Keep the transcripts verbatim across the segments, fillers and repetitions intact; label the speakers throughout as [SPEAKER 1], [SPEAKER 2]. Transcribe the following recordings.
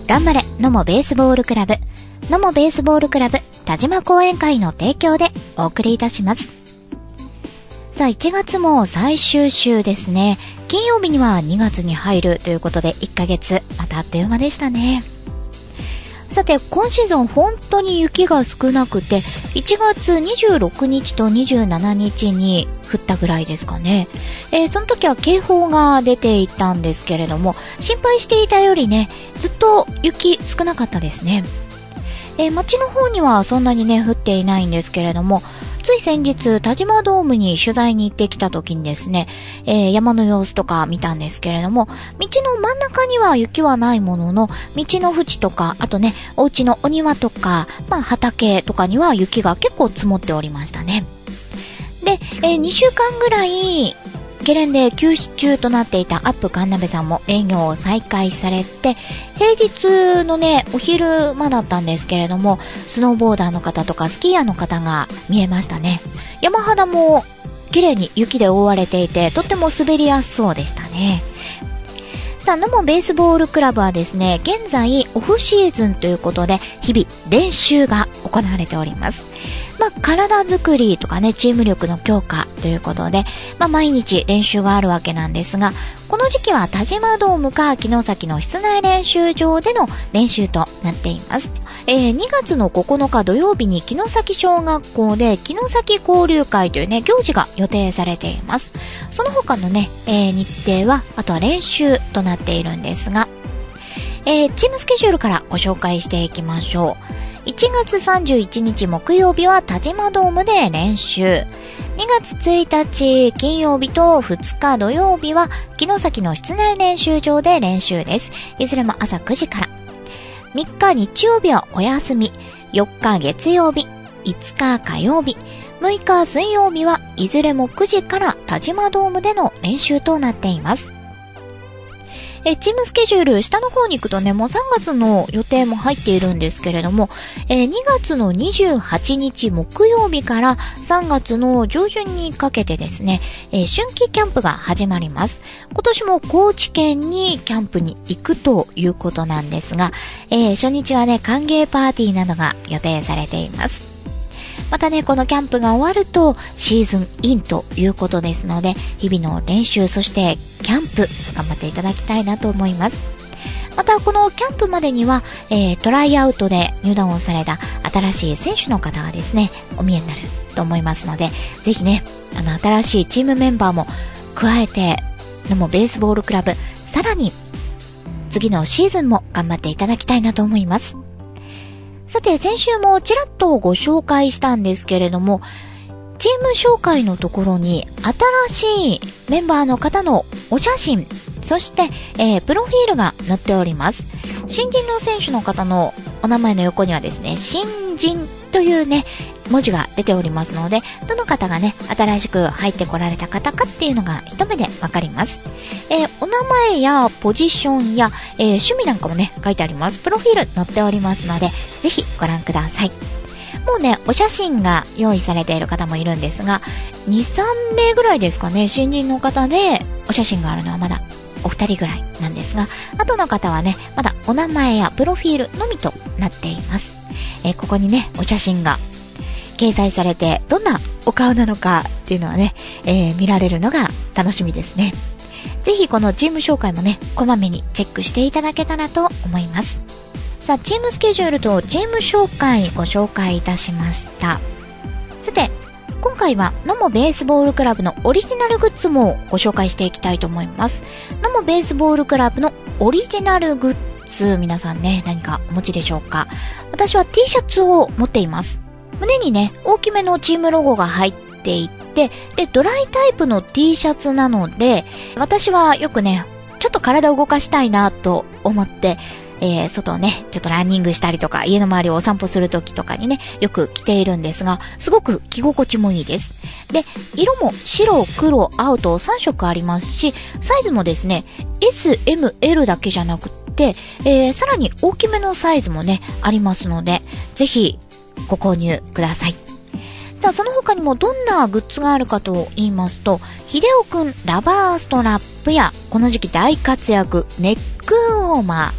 [SPEAKER 1] 頑張れ野茂ベースボールクラブ、野茂ベースボールクラブ田島講演会の提供でお送りいたします。さあいちがつも最終週ですね。金曜日にはにがつに入るということでいっかげつまたあっという間でしたね。さて今シーズン本当に雪が少なくて、いちがつにじゅうろくにちとにじゅうしちにちに降ったぐらいですかね。えー、その時は警報が出ていたんですけれども、心配していたよりねずっと雪少なかったですね。えー、町の方にはそんなにね降っていないんですけれども、つい先日田島ドームに取材に行ってきた時にですね、えー、山の様子とか見たんですけれども、道の真ん中には雪はないものの、道の縁とか、あとねお家のお庭とか、まあ畑とかには雪が結構積もっておりましたね。で、えー、にしゅうかんぐらいゲレンデ休止中となっていたアップ神鍋さんも営業を再開されて、平日のねお昼間だったんですけれども、スノーボーダーの方とかスキーヤーの方が見えましたね。山肌も綺麗に雪で覆われていて、とっても滑りやすそうでしたね。さあ野茂ベースボールクラブはですね、現在オフシーズンということで日々練習が行われております。まあ、体作りとかねチーム力の強化ということで、まあ、毎日練習があるわけなんですが、この時期は田島ドームか城崎の室内練習場での練習となっています。えー、にがつのここのか土曜日に城崎小学校で城崎交流会というね行事が予定されています。その他のね、えー、日程はあとは練習となっているんですが、えー、チームスケジュールからご紹介していきましょう。いちがつさんじゅういちにち木曜日は田島ドームで練習。にがつついたち金曜日とふつか土曜日は城崎の室内練習場で練習です。いずれも朝くじから。みっか日曜日はお休み。よっか月曜日、いつか火曜日、むいか水曜日はいずれもくじから田島ドームでの練習となっています。えチームスケジュール下の方に行くとね、もうさんがつの予定も入っているんですけれども、えー、にがつのにじゅうはちにち木曜日からさんがつの上旬にかけてですね、えー、春季キャンプが始まります。今年も高知県にキャンプに行くということなんですが、えー、初日はね歓迎パーティーなどが予定されています。またねこのキャンプが終わるとシーズンインということですので、日々の練習そしてキャンプ頑張っていただきたいなと思います。またこのキャンプまでには、えー、トライアウトで入団をされた新しい選手の方がですねお見えになると思いますので、ぜひねあの新しいチームメンバーも加えて野茂ベースボールクラブ、さらに次のシーズンも頑張っていただきたいなと思います。さて先週もちらっとご紹介したんですけれども、チーム紹介のところに新しいメンバーの方のお写真、そして、えー、プロフィールが載っております。新人の選手の方のお名前の横にはですね、新人というね文字が出ておりますので、どの方がね新しく入ってこられた方かっていうのが一目でわかります。えー、お名前やポジションや、えー、趣味なんかもね書いてあります。プロフィール載っておりますので、ぜひご覧ください。もうねお写真が用意されている方もいるんですが、 にさんめいぐらいですかね、新人の方でお写真があるのはまだお二人ぐらいなんですが、あとの方はねまだお名前やプロフィールのみとなっています。えー、ここにねお写真が掲載されて、どんなお顔なのかっていうのはね、えー、見られるのが楽しみですね。ぜひこのチーム紹介もねこまめにチェックしていただけたらと思います。さあチームスケジュールとチーム紹介ご紹介いたしました。さて今回は野茂ベースボールクラブのオリジナルグッズもご紹介していきたいと思います。野茂ベースボールクラブのオリジナルグッズ、皆さんね何かお持ちでしょうか。私は T シャツを持っています。胸にね大きめのチームロゴが入っていて、でドライタイプの T シャツなので、私はよくねちょっと体を動かしたいなと思って、えー、外をねちょっとランニングしたりとか家の周りをお散歩するときとかにねよく着ているんですが、すごく着心地もいいです。で色も白黒青とさんしょくありますし、サイズもですね エスエムエル だけじゃなくて、えー、さらに大きめのサイズもねありますので、ぜひご購入ください。さあその他にもどんなグッズがあるかと言いますと、ひでおくんラバーストラップやこの時期大活躍ネックウォーマー、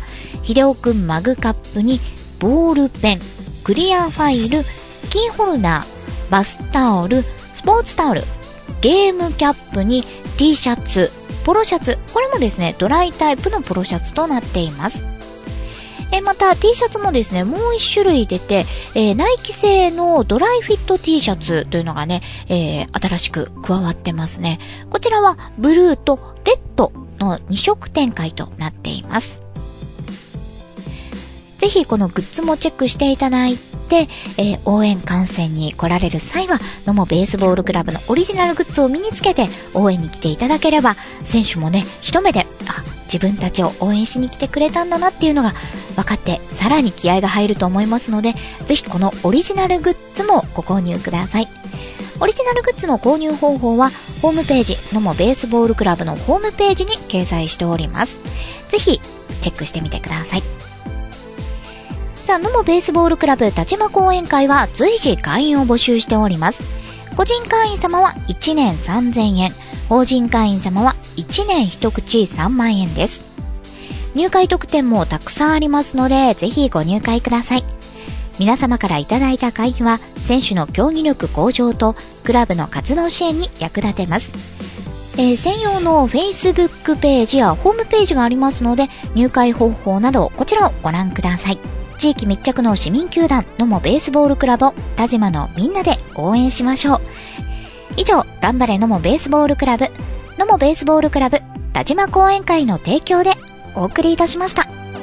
[SPEAKER 1] 秀夫くんマグカップにボールペン、クリアファイル、キーホルダー、バスタオル、スポーツタオル、ゲームキャップに T シャツ、ポロシャツ、これもですねドライタイプのポロシャツとなっています。えまた T シャツもですねもう一種類出て、えー、ナイキ製のドライフィット T シャツというのがね、えー、新しく加わってますね。こちらはブルーとレッドのに色展開となっています。ぜひこのグッズもチェックしていただいて、えー、応援観戦に来られる際は野茂ベースボールクラブのオリジナルグッズを身につけて応援に来ていただければ、選手もね一目であ自分たちを応援しに来てくれたんだなっていうのが分かってさらに気合が入ると思いますので、ぜひこのオリジナルグッズもご購入ください。オリジナルグッズの購入方法はホームページ野茂ベースボールクラブのホームページに掲載しております。ぜひチェックしてみてください。さあ、野茂ベースボールクラブ田島講演会は随時会員を募集しております。個人会員様はいちねんさんぜんえん、法人会員様はいちねん一口さんまんえんです。入会特典もたくさんありますので、ぜひご入会ください。皆様からいただいた会費は選手の競技力向上とクラブの活動支援に役立てます。えー、専用の Facebook ページやホームページがありますので、入会方法などこちらをご覧ください。地域密着の市民球団野茂ベースボールクラブを田島のみんなで応援しましょう。以上、頑張れ野茂ベースボールクラブ、野茂ベースボールクラブ田島講演会の提供でお送りいたしました。